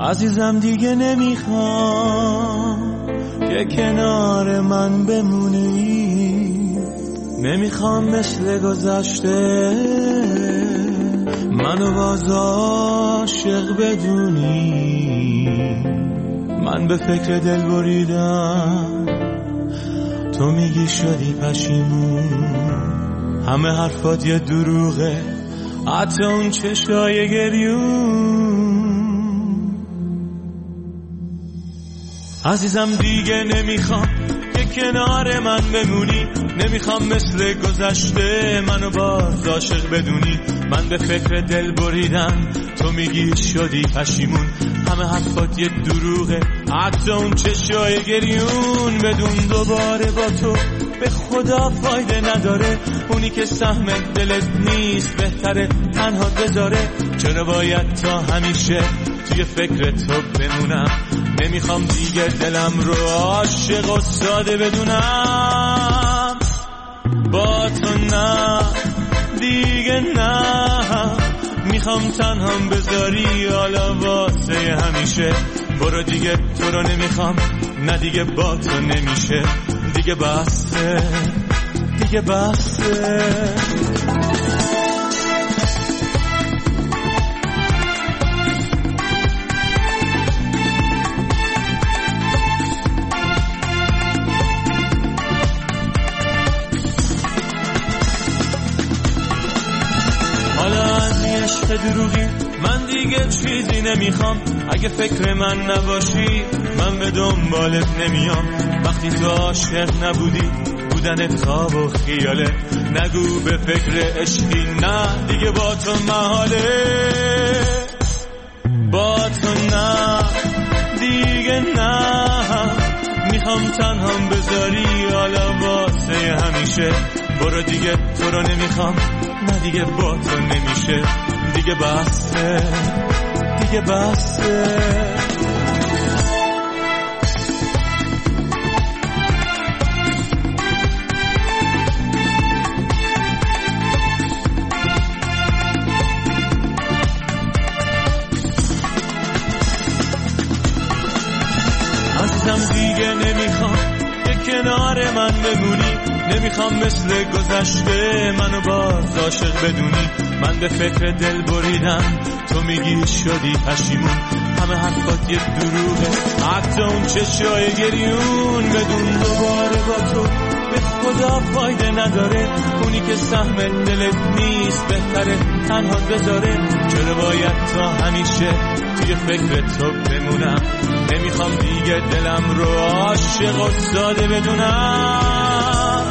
عزیزم دیگه نمیخوام که کنار من بمونی، نمیخوام مثل گذشته منو باز عاشق بدونی. من به فکر دل بریدم، تو میگی شدی پشیمون، همه حرفات یه دروغه، حتی اون چشای گریون. عزیزم دیگه نمیخوام که کنار من بمونی، نمیخوام مثل گذشته منو باز عاشق بدونی. من به فکر دل بریدم، تو میگی شدی پشیمون، همه حرفات یه دروغه، حتی اون چشای گریون. بدون دوباره با تو به خدا فایده نداره، اونی که سهم دلت نیست بهتره تنها بذاره. چرا باید تا همیشه توی فکر تو بمونم؟ نمیخوام دیگه دلم رو عاشق و ساده بدونم. با تو نه دیگه نه، میخوام تنهام بذاری حالا واسه همیشه. برو دیگه تو رو نمیخوام، نه دیگه با تو نمیشه، دیگه بسه، دیگه بسه. دروغی من دیگه چیزی نمیخوام، اگه فکر من نباشی من به دنبالت نمیام. وقتی تو عاشق نبودی بودنت خواب و خیاله، نگو به فکر عشقی نه دیگه با تو محاله. با تو نه دیگه نه، میخوام تنهام بذاری حالا واسه همیشه. برو دیگه تو رو نمیخوام، نه دیگه با تو نمیشه، دیگه بسه، دیگه بسه. عزیزم دیگه نمیخوام که کنار من بمونی، نمیخوام مثل گذشته منو باز عاشق بدونی. من به فکر دل بریدم، تو میگی شدی پشیمون، همه حرفات یه دروغه، حتی اون چشای گریون. بدون دوباره با تو به خدا فایده نداره، اونی که سهم دلت نیست بهتره تنها بذاره. چرا باید تا همیشه توی فکر تو بمونم؟ نمیخوام دیگه دلم رو عاشق و ساده بدونم.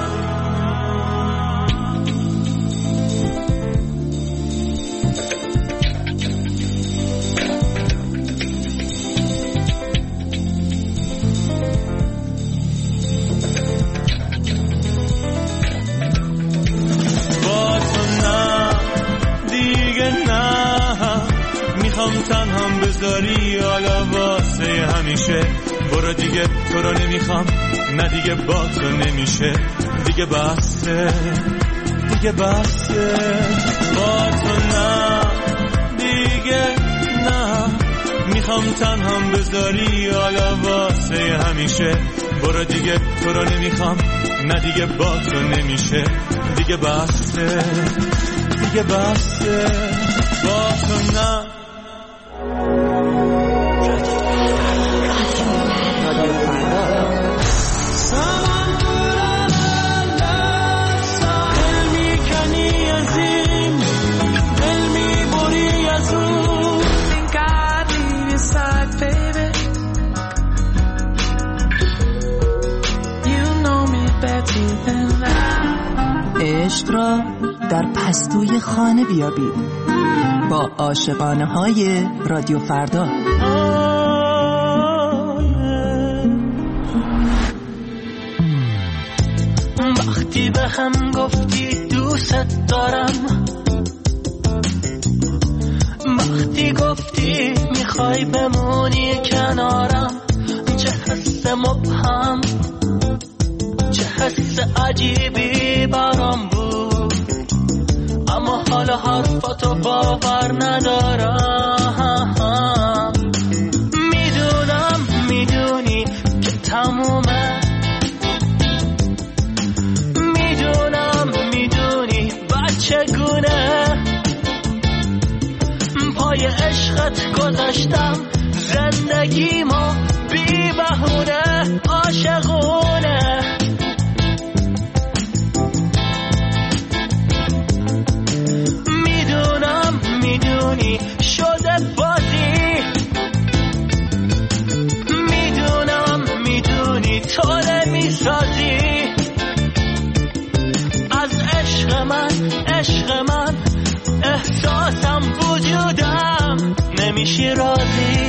تنهام بذاری حالا واسه همیشه. برو دیگه تو رو نمیخوام، نه دیگه با تو نمیشه، دیگه بسه، دیگه بسه. با تو نه دیگه نه، میخوام تنهام بذاری حالا واسه همیشه. برو دیگه تو رو نمیخوام، نه دیگه با تو نمیشه، دیگه بسه، دیگه بسه. با تو نه. عشق را در پستوی خانه بیابید با عاشقانه های رادیو فردا. وقتی به هم گفتی دوست دارم، وقتی گفتی میخوای بمونی کنارم، چه حس مبهم، چه حس عجیبی برام بود، اما حالا حرفاتو باور ندارم. چگونه پای عشقت گذاشتم زندگیمو بی بهونه عاشقونه میدونم میدونی شده بازی میدونم میدونی تو نمیسازی از عشق من احساسم وجودم نمیشی راضی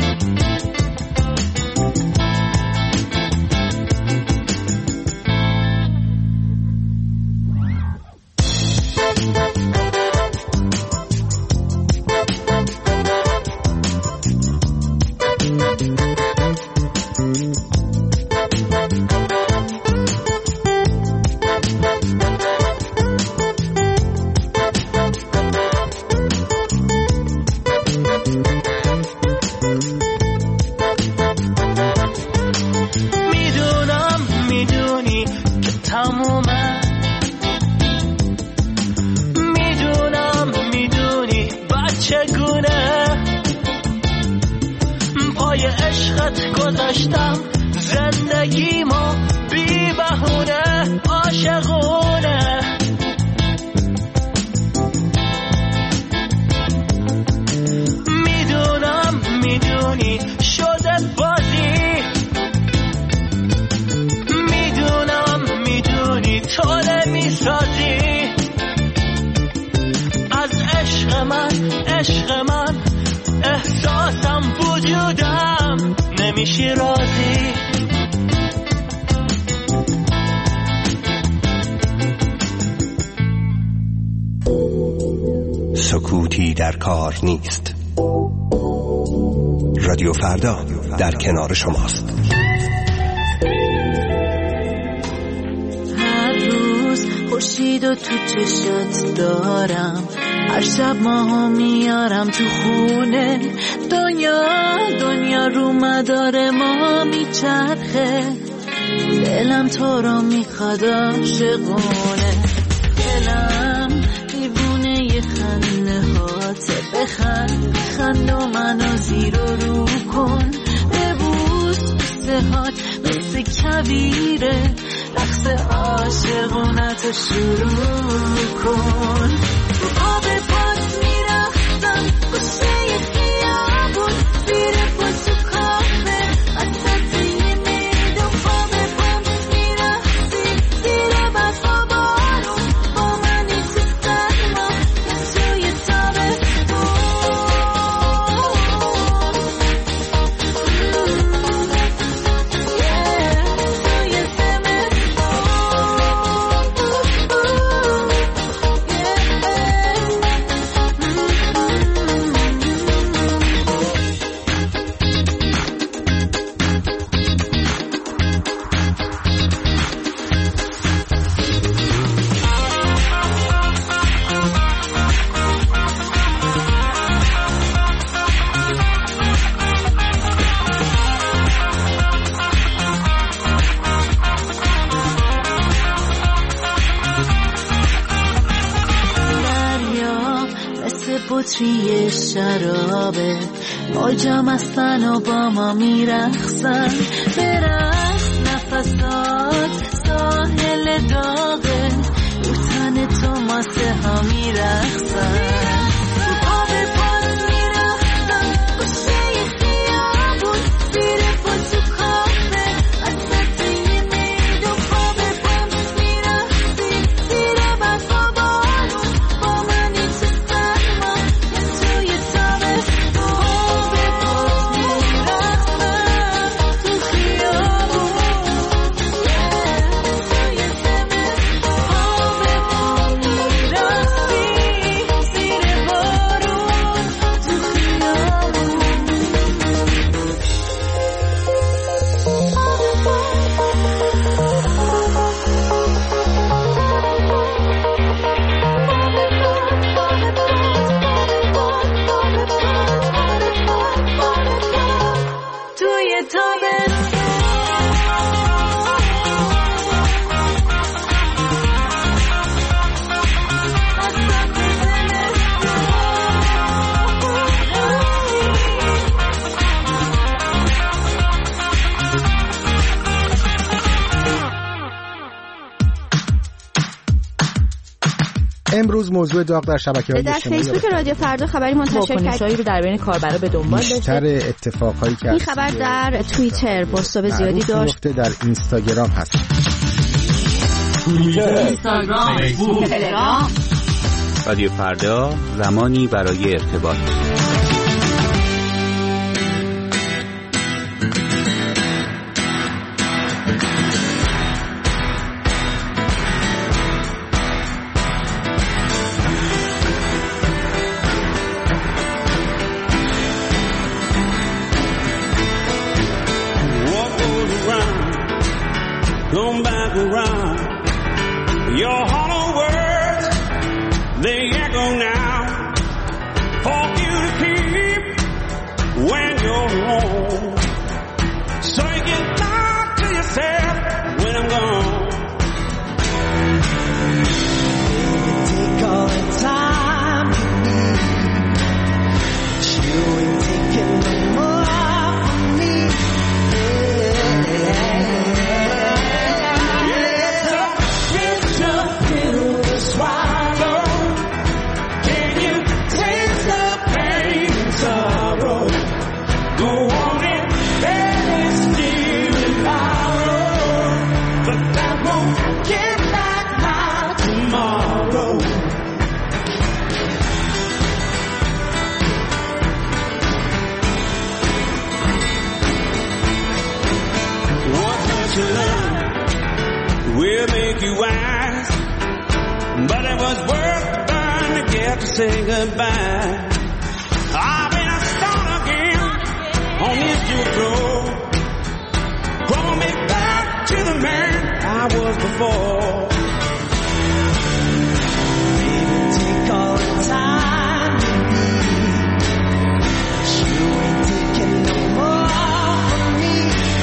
گذاشتم زندگیمو بی بهونه عاشقونه میدونم میدونی شده بازی میدونم میدونی تو نمیسازی از عشق من احساسم وجودم نمیشی راضی سکوتی در کار نیست. رادیو فردا در کنار شماست. هر روز خورشید و تو چشات دارم، هر شب ماهو میارم تو خونه. دنیا رو مدار ما میچرخه، دلم تو رو میخواد عاشقونه. دلم دیوونه ی خنده هاته، بخند و منو زیر و رو کن. ببوس بوسه هات مثل کویره، رقص عاشقونت شروع کن. آب پاس میرفتم گوشه خیابون، زیر پا تو کافه وسط یه میدون. پا به پام میرفتی زیر برف و بارون، با منی تو سرما یا توی تابستون. توی زمستون. بطری شرابه، موجم هستن و با ما میرخصن. برقص نفسات ساحل داغه، رو تن تو ماسه ها میرخصن. آب پاس میرفتم گوشه خیابون، زیر پا تو کافه وسط یه میدون. پا به پام میرفتی زیر برف و بارون، با منی تو سرما یا توی تابستون. به پاس میرفتم تو خیابون، توی زمستون. امروز موضوع داغ در شبکه‌های در اجتماعی فیسبوک رادیو فردا خبری منتشر کردیم رو در بین کاربرا به دنبال داشته. بیشتر اتفاقایی که این خبر در توییتر پست‌های زیادی داشت. در اینستاگرام هست. اینستاگرام، فیسبوک، تلگرام. رادیو فردا، زمانی برای ارتباط. Come back around. Your hollow words, they echo now. For you to keep when you're alone. So you can talk to yourself when I'm gone. Take all the time you need. You ain't taking no more from me. We'll make you wise, but it was worth the burn to get to say goodbye. I've been a start again on this juke road. Pull me back to the man I was before. Baby, take all the time you need. You ain't taking no more from me.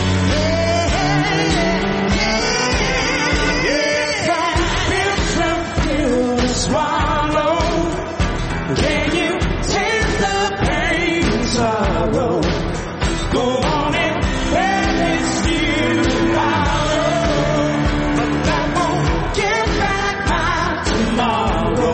Swallow. Can you taste the pain and sorrow? Go on and let it steal tomorrow, but that won't get back my tomorrow.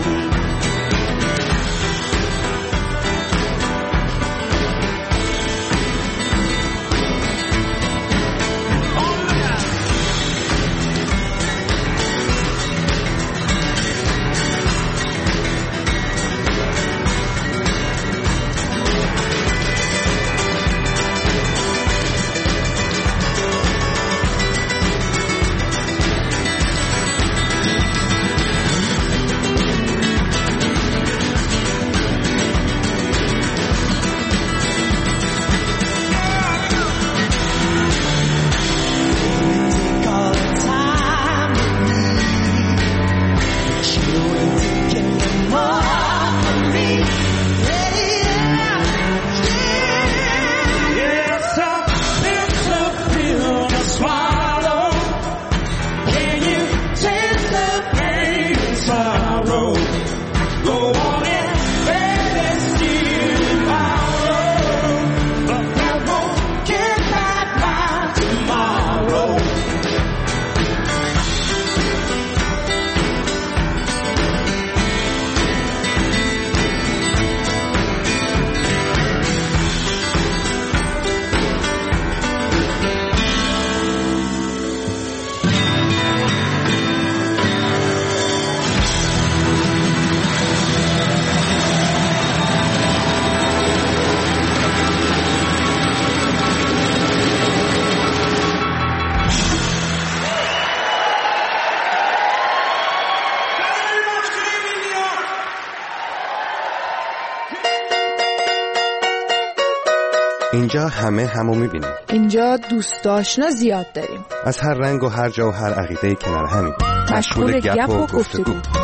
اینجا همه همو میبینیم. اینجا دوست آشنا زیاد داریم. از هر رنگ و هر جا و هر عقیده کنار همیم. مشغول گپ و گفتگو.